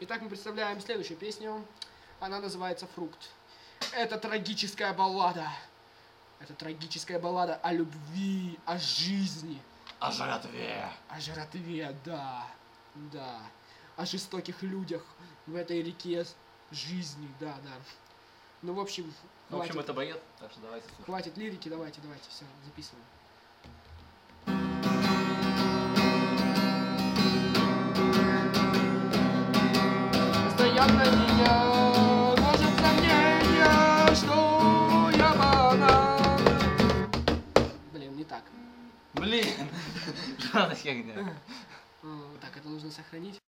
Итак, мы представляем следующую песню. Она называется «Фрукт». Это трагическая баллада. Это трагическая баллада о любви, о жизни. О жратве. О жратве, да. Да. О жестоких людях в этой реке жизни, да. Ну, в общем, хватит. Это бред, так что давайте слушаем. Хватит лирики, давайте, все, записываем. Постоянно меня гложет сомнение, что я банан. Блин, не так. Блин, что за фигня? Так, это нужно сохранить.